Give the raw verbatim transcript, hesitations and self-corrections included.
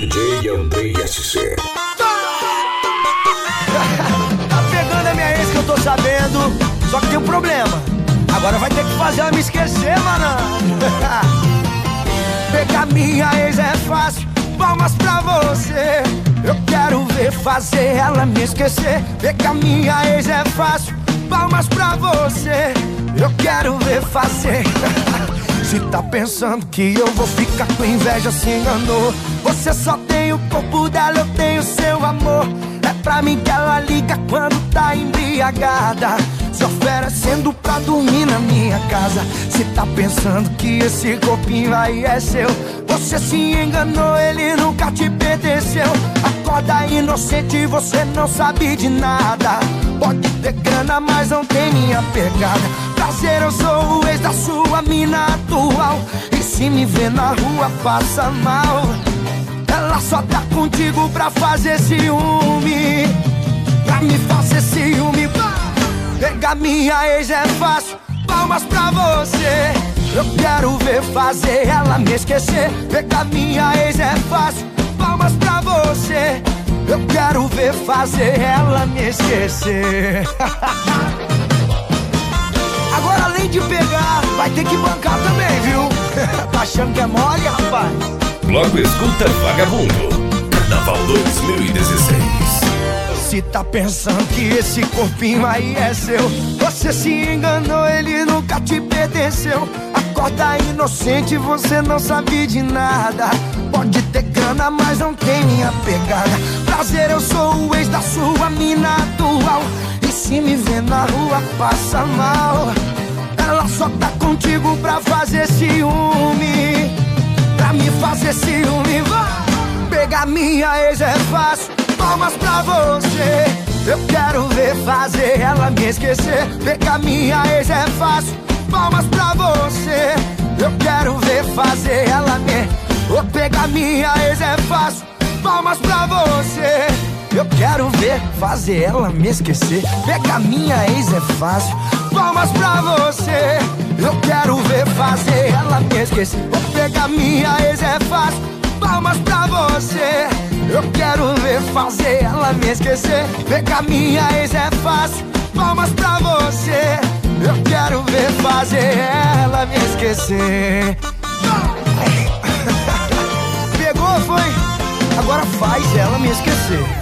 D J Andrei S C. Tá pegando a minha ex que eu tô sabendo. Só que tem um problema. Agora vai ter que fazer ela me esquecer, mano. Pegar minha ex é fácil, palmas pra você. Eu quero ver fazer ela me esquecer. Pegar minha ex é fácil, palmas pra você. Eu quero ver fazer. Se tá pensando que eu vou ficar com inveja, se enganou. Você só tem o corpo dela, eu tenho seu amor. É pra mim que ela liga quando tá embriagada, se oferecendo pra dormir na minha casa. Se tá pensando que esse corpinho aí é seu, você se enganou, ele nunca te pertenceu. Acorda inocente, você não sabe de nada. Pode ter grana, mas não tem minha pegada. Prazer, eu sou o ex da sua mina atual, e se me vê na rua passa mal. Ela só tá contigo pra fazer ciúme, pra me fazer ciúme. Pegar minha ex é fácil, palmas pra você. Eu quero ver fazer ela me esquecer. Pegar minha ex é fácil, palmas pra você. Eu quero ver fazer ela me esquecer. Agora além de pegar, vai ter que bancar também, viu? Tá achando que é mole, rapaz? Bloco Escuta Vagabundo, Carnaval dois mil e dezesseis. Se tá pensando que esse corpinho aí é seu, você se enganou, ele nunca te pertenceu. Acorda inocente, você não sabe de nada. Pode ter grana, mas não tem minha pegada. Prazer, eu sou o ex da sua mina atual, e se me vê na rua passa mal. Ela só tá contigo pra fazer ciúme, pra me fazer ciúme. Vai! Pegar minha ex é fácil, palmas pra você. Eu quero ver fazer ela me esquecer. Pegar minha ex é fácil, palmas pra você. Eu quero ver fazer ela me... Vou pegar minha ex é fácil, palmas pra você. Eu quero ver fazer ela me esquecer. Pegar minha ex é fácil, palmas pra você. Eu quero ver fazer ela me esquecer. Vou pegar minha ex é fácil, palmas pra você. Eu quero ver fazer ela me esquecer. Pegar minha ex é fácil, palmas pra você. Eu quero ver fazer ela me esquecer. Pegou, foi? Agora faz ela me esquecer.